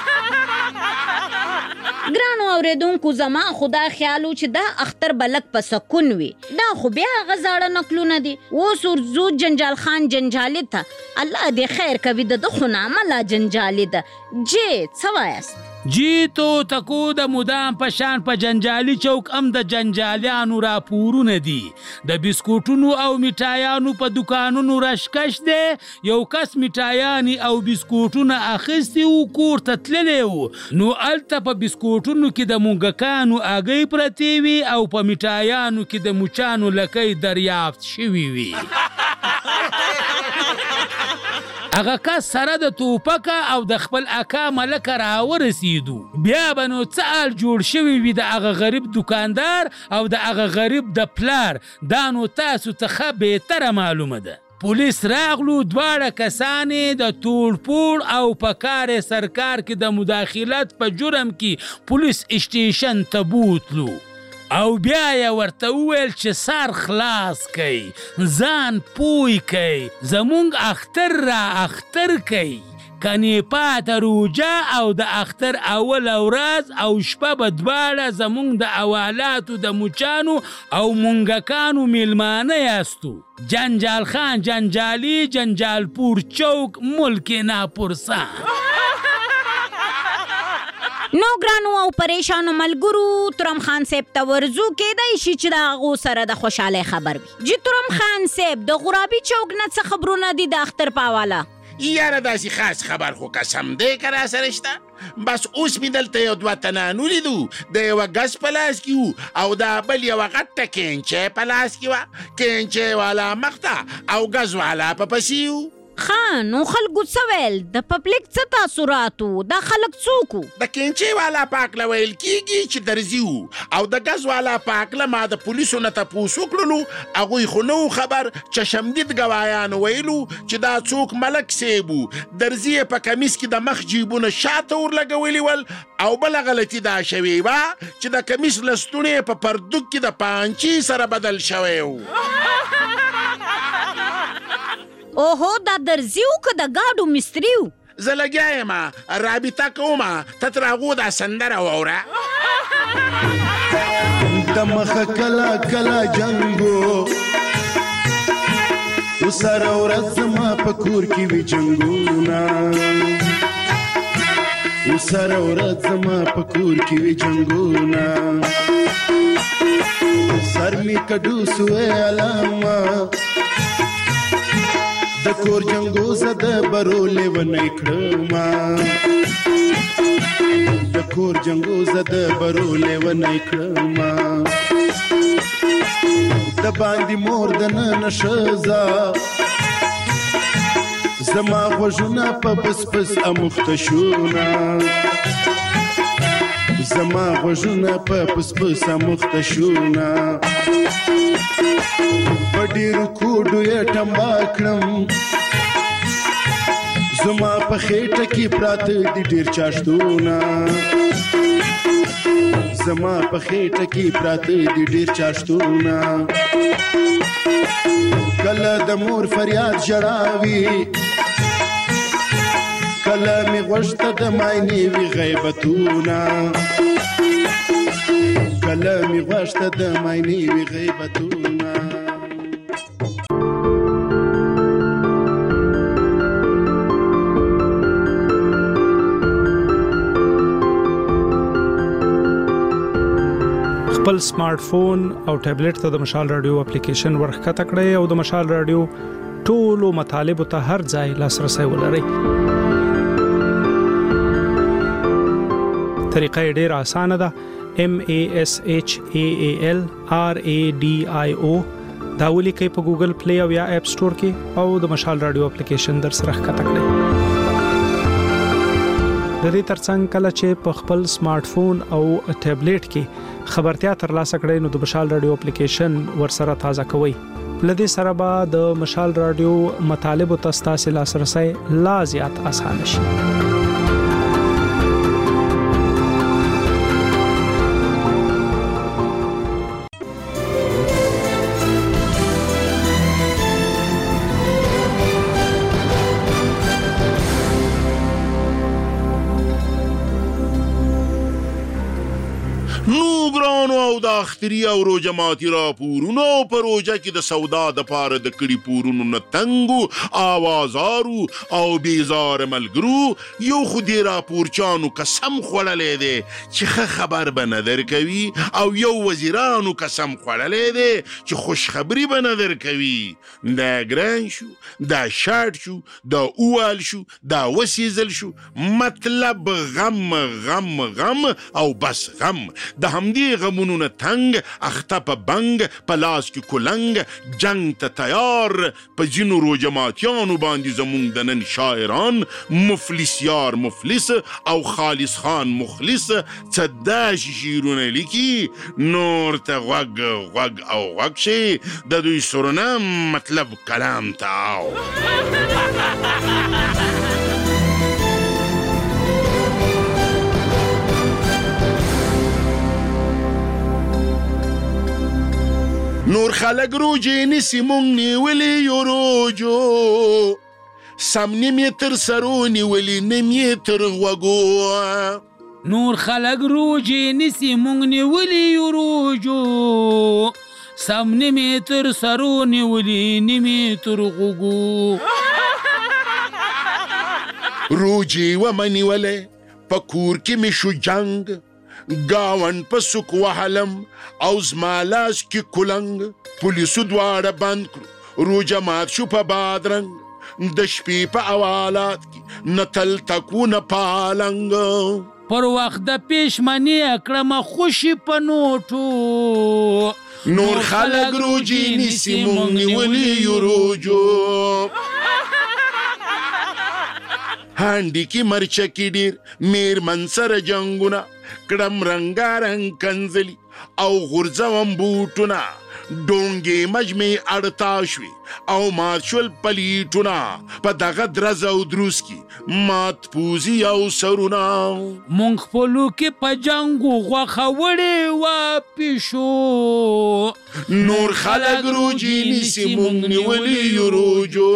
ګرانو اوریدونکو زما خدا خیالو چې دا اختر بلک په سکون وي دا خو بیا غزاړه نقلونه دي اوس ورځو جنجال خان جنجالي ته الله دې خیر کوي د ده خو نامه لا جنجالي ده جې څه وایاست جی تو تکو د مدام پشان په جنجالي چوک ام د جنجالیانو راپورونه دي د بسکوټونو او میټایانو په دکانونو رشکش دی یو کس میټایانی او بسکوټونه اخیستي و کور ته تللی و نو الته په بسکوټونو کې د موږکانو اګۍ پرتې وي او په میټایانو کې د مچانو لکۍ دریافت شوي وي هغه کس سره د توپکه او د خپل اکا ملکه راورسېدو بیا به نو څه حال جوړ شوی وي د هغه غریب دکاندار او د هغه غریب د پلار دا نو تاسو ته ښه بهتره معلومه ده پولیس راغلو دواړه کسانې د توړپوړ او په کار سرکار کې د مداخلت په جرم کې پولیس اسټیشن ته بوتلو او بیا یې ورته وویل چې سر خلاص کئ ځان پوی کئ زمونږ اختر را اختر کئ کنی پاته روجه او د اختر اول ورځ او شپه به دواړه زمونږ د اوالاتو د مچانو او مونږکانو میلمانه یاستو جنجال خان جنجالي جنجالپور چوک ملک ناپرسان نو ګرانو او پریشانو ملګرو ترم خان صاحب ته ورځو کېدای شي چې د هغو سره د خوشحالۍ خبر وي جی ترم خان صاحب د غرابي چوک نه څه خبرونه دي د اختر په حواله یاره داسې خاص خبر خو قسم دی که را سره شته بس اوس مې دلته یو دوه تنان ولیدو د یوه ګز په لاس کې وو او دا بل یوه غټه کینچی په لاس کې وه کینچی والا مخ ته او ګز والا په پسې وو ښه نو خلکو څه ویل د پبلک څه تاثرات وو دا خلک څوک وو د کینچی والا په هکله ویل کېږي چې درځي وو او د ګز والا په هکله ما د پولیسو نه تپوس وکړلو هغوی خو نه وو خبر چشمدید ګوایانو ویلو چې دا څوک ملک صیب وو درځي یې په کمیس کې د مخ جیبونه شاته ورلګولي ول او بله غلطي دا شوې وه چې د کمیس لستوڼې په پردوک کې د پانچي سره بدل شوی وو اوهو دا درځي و که د ګاډو مستري و زه لګیا یم رابطه کومه ته تر هغو دا سندره واوره د مخه کله کله جنګو وسره ورځ زما په کور کې وي جنګونه وسره ورځ زما په کور کې وي جنګونه سر می کډو سوې علامه د کور جنګو زده برولې ونی کړما د کور جنګو زده برولې ونی کړما د باندې مور د نن شزا زما غوږونه په پس پس امخته شونه زما غوږونه په پس پس امخته شونه په ډېرو کوډو یې ټمبا کړم زما په خېټه کې پراته دي ډېر چاشتونه زما په خېټه کې پراته دي ډېر چاشتونه کله د مور فریاد ژړاوي کله مې غوږ ته د ماینې وي غیبتونه کله مې غوږ ته د ماینې وي غیبتونه خپل سمارټ فون او ټابلیټ ته د مشال رادیو اپلیکیشن ورخکته کړئ او د مشال رادیو ټولو مطالبه ته هر ځای لاسرسي ولرئ. طریقه ډیره اسانه ده. M A S H A A L R A D I O دا ولیکئ په ګوګل پلی او یا اپ سٹور کې او د مشال رادیو اپلیکیشن در سره ښکته کړئ. د دې ترڅنګ کله چې په خپل سمارټ فون او ټابلیټ کې خبرتیا ترلاسه کړئ نو د مشال رادیو اپلیکیشن ورسره تازه کوئ. لدې سره به د مشال رادیو مطالب او تاسو لاسرسي لا زیات آسان شي. د اختری او روزه ماتي راپورونو په روزه کې د سودا د پاره د کړي پورونو نه تنګو اوازارو او بیزار ملګرو یو خو دې راپورچانو قسم خوړلې دی چې ښه خبر به نه درکوي او یو وزیرانو قسم خوړلې دی چې خوشخبري به نه درکوي. دا ګران شو، دا شاټ شو، دا اوال شو، دا وسیزل شو، مطلب غم غم غم او بس غم. د همدې غمونو نه تنگ اخته په بنگ په لاس کې کولنګ جنگ ته تیار په جنو روجماتیانو باندې زمونږ د نن شاعران مفلس یار مفلس او خالص خان مخلص څه داسې شعرونه لیکي نور ته غوږ غوږ او غوږ شي د دوی سرونه مطلب کلام ته آو. نور خلق روجی نیسی مونگ نیولی یو روجو سم نیمی تر سرو نیولی نیمی تر غوگو. نور خلق روجی نیسی مونگ نیولی یو روجو سم نیمی تر سرو نیولی نیمی تر غوگو. روجی و منی ولی پا کور کی میشو جنگ گاون په سوک وحلم او زمالاس کی کلنگ پولیسو دواره بند کرو روجه مات شو په بادرنگ د شپې په اوالات کی نتل تکو نپالنگ پر وقت د پیشمنی اکرم خوشی په نوټو نور خلق روجی نیسی مونگ نیولی یو روجو هانڈی کی مرچکی دیر میر منصر جنگونا کڑم رنگارنگ کنزلی او غرزوم بوٹونا ڈونگی مجمع اڑتاشوی او مارشول پلیٹونا پا دغه درز او دروس کی مات پوزی او سرونا مونږ خپلو کې په جنګو غوښه وړې واپس شو نور خلق روجی نیسی مونږ نیولي یو روجو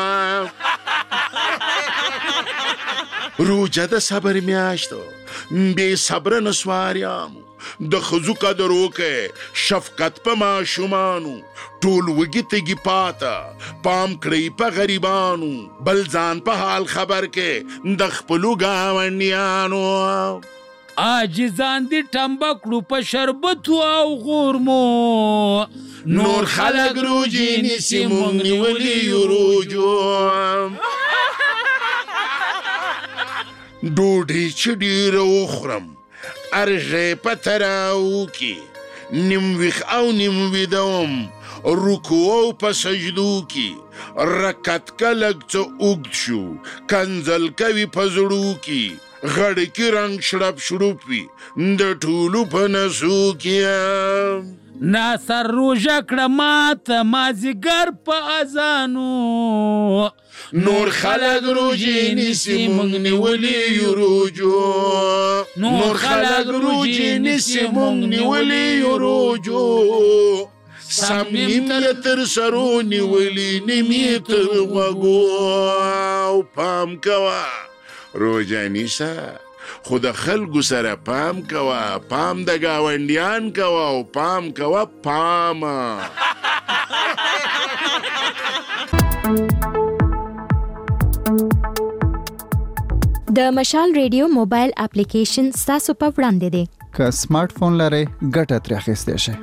روجه د صبر میاشتو بے صبر نسواریانو د خزو قدر وکه شفقت په ماشومانو ټول وږي تږي پاته پام کړئ په غریبانو بل ځان په حال خبر کې د خپلو ګاونډیانو عاجزان دي ټمبه کړو په شربتو او غورمو نور خلق روجي نیسي مونږ نیولي یو روجو ډوډۍ چې ډېره وخورم ارژې په تراو کې نیم ویښ او نیم ویده وم رکوع او په سجدو کې رکعت که لږ څه اوږد شو کنځل کوي په زړو کې غړ کې رنګ شړپ شړوپ وي د ټولو په نسو کې ناصر روژه کړه ماته مازدیګر په اذانو نور خلق روجی نیسی مونږ نیولي یو روجو نور خلق روجی نیسی مونږ نیولي یو روجو سم نیم یې تر سرو نیولي نیم یې تر غوږو او پام کوه روجه نیسه خو د خلکو سره پام کوه پام د ګاونډیان کوه او پام کوه پامه د مشال ریډیو موبایل اپلیکیشن ستاسو په وړاندې دی. که سمارټ فون لرئ ګټه ترې اخیستی شئ.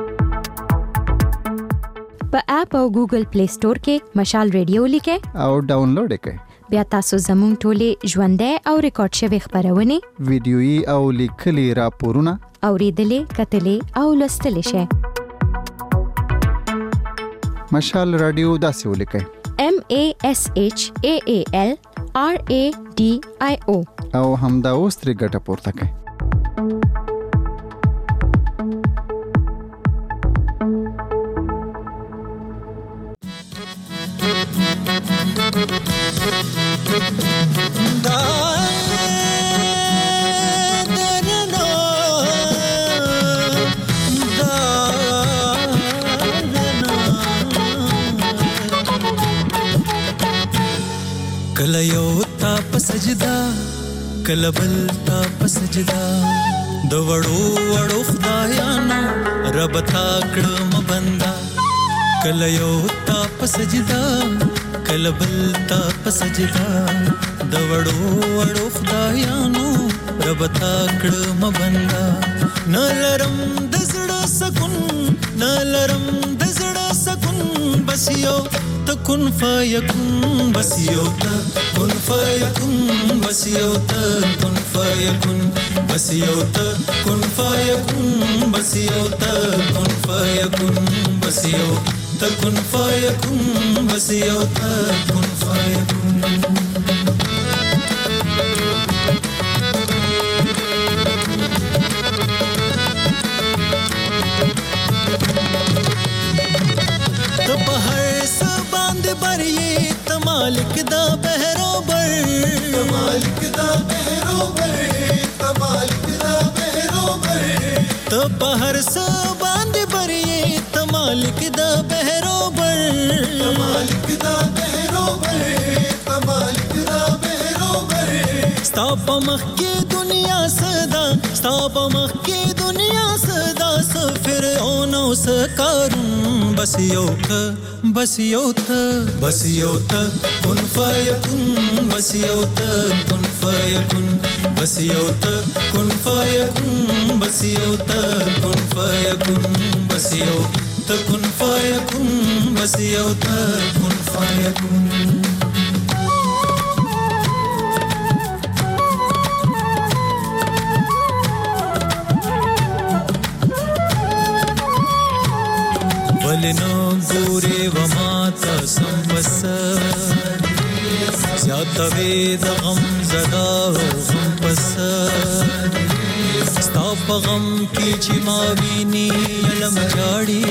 په اپ او ګوګل پلی سٹور کې مشال ریډیو لیکئ او ډاونلوډ یې کړئ. بیا تاسو زموږ ټولې ژوندۍ او ریکارډ شوې خپرونې ویډیويي او لیکلي راپورونه اوریدلې کتلې او لوستلی شئ. مشال رادیو داسې ولیکئ M A S H A A L R A D I O او همدا اوس ترې ګټه پورته کړئ. کله یو تا په سجدا کله بل تا په سجدا د وړو وړو خدایانو رب تا کړم بندا. کله یو تا په سجدا کله بل تا په سجدا د وړو وړو خدایانو رب تا کړم بندا. نه لرم د زړه سکون نه لرم د زړه سکون بس یو كن فيكون بس يوتا كن فيكون بس يوتا كن فيكون بس يوتا كن فيكون بس يوتا كن فيكون بس يوتا كن فيكون بس يوتا كن فيكون. مالک دا بهرو بر مالک دا بهرو بر مالک دا بهرو بر تو بهر سو باندې بری ته مالک دا بهرو بر مالک دا بهرو بر مالک دا بهرو بر ستا په مخ کې دنیا صدا ستا په مخ کې دنیا صدا سفر او نو سکارون بس یو ک بس یوتا بس یوتا كن فيكون بس يوتا كن فيكون بس يوتا كن فيكون بس يوتا كن فيكون بس يوتا كن فيكون بس يوتا كن فيكون. ولنو ګورې وماته سمبسر زیاتوي د غم زدا غم پسر ستا په غم کې چې ما ویني علم جاړي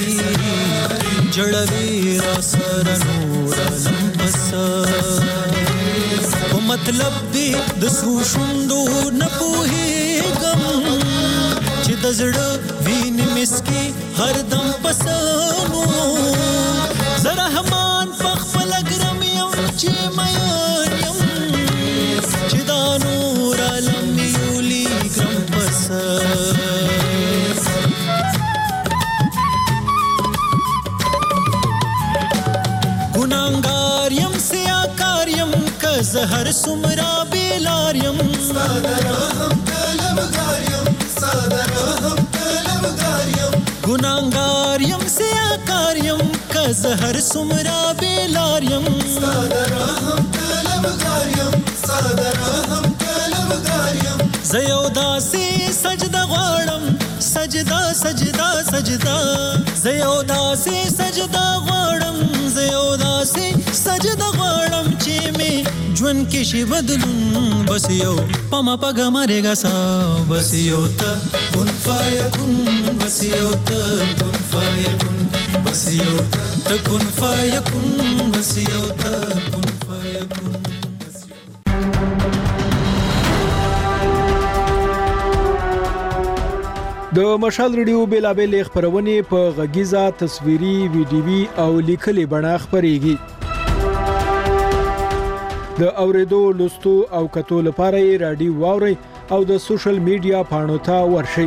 جړوي را سره نور علم پسر په مطلب دې د سرو شوندو نه پوهېږم چې د زړه وینې مسکي هر دم پسنو زرحمان پخپل گرم یم چې میان یم چې دا نور عالم نیولی گرم پسن گناهگار یم سیاکار یم که زهر سمرا بیلار یم سادرهم طلبگار یم سادرهم طلبگار یم گناهگار یم سیاکار یم که زهر سمرا بیلار یم سادرهم طلبگار یم سادرهم طلبگار یم زیو داسې سجده غواړم سجده سجده سجده زیو داسې سجده غواړم زیو داسې سجده غواړم چې می ژوند کې شي بدلون بس یو پما پګه مرګه سا بس یو ته كن فيكون بس یو ته كن فيكون بس یو ته كن فيكون بس یو ته كن فيكون. د مشال ریډیو بیلابل خبرونه په غږیزه تصویري ویډیوي او لیکلي بڼه خبريږي. د اوریدو لوستو او کتو لپاره رادیو واوري او د سوشل میډیا پاڼو ته ورشي.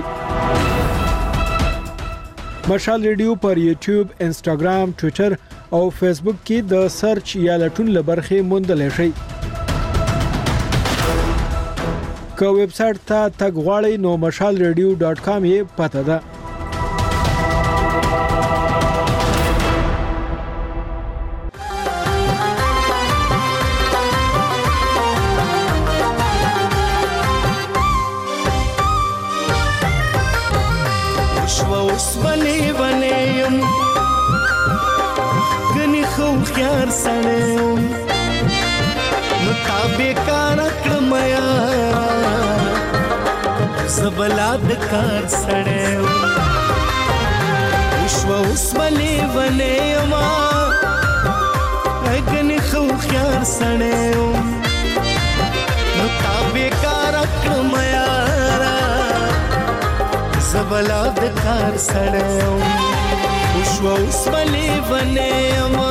مشال ریډیو پر یوټیوب، انسټاګرام، ټوئیټر او فیسبوک کې د سرچ یا لټون لبرخه موندل شي. که ویب سټ ته تګ غواړئ نو مشال ریډیو ډاټ کام یې پته ده. اوس ونی ونی یم غنی خو خيار سړم نو تابې کار کړم یا زبلا د کار سړی وشوه اوس بلې ونې یما اګنې ښه هوښیار سړی نو تا بېکاره کړم یاره زبلا د کار سړی وشوه اوس بلې ونې یما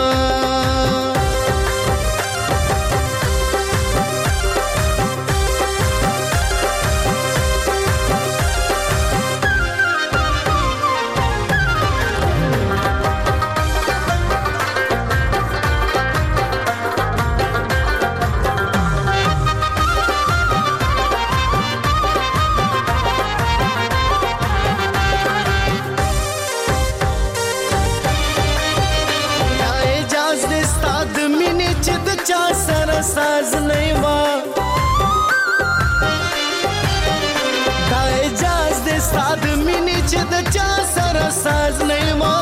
ساز نہیں وا دا اجاز دے ساد مینی چې د چا سره ساز نہیں وا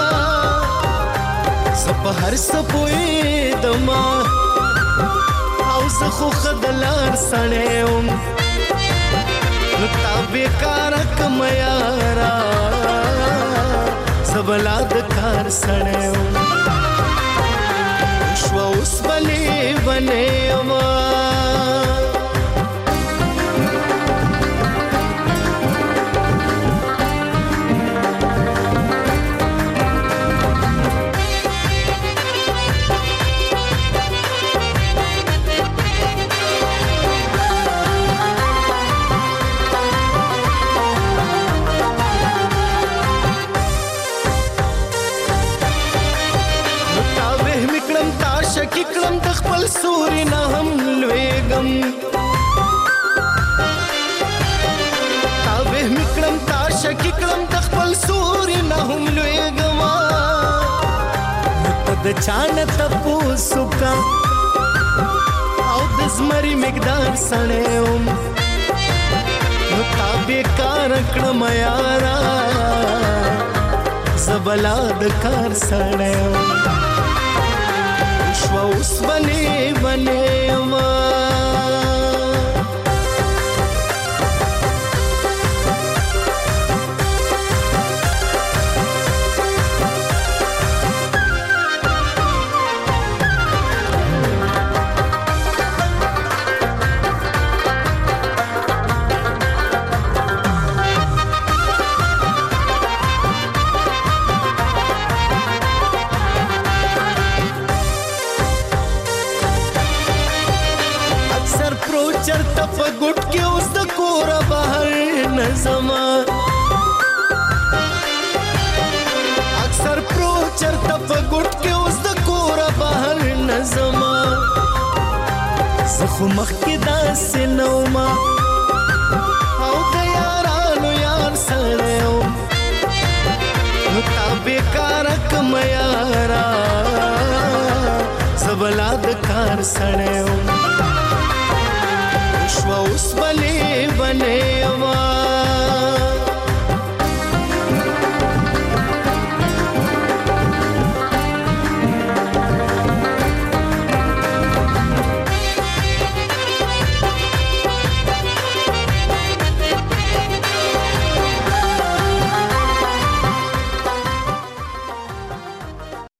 سپ هر سپوی دما او زه خو خدلار سړیم نو تا بیکار کم یارا زبلا د کار سړیم شوا اوس بلې ونې یما کړم د خپل سوري نه هم لویګم تا به میکړم تا شکی کړم د خپل سوري نه هم لویګم ته د چانه تپوسو کا او د زمري مقدار سړیوم نو تا بیکار کړم یارا زبلا د کار سړیوم شوا اوس بلې ونې یما چرته په ګټ کې اوس د کوره بهر نه زما اکثر پرو چرته په ګټ کې اوس د کوره بهر نه زما زه خو مخکې داسې نه ومه او د یارانو یار سړی وم نو تا بېکاره کړم یاره زه بلا د کار سړی وم شوا اوس بلې ونې یما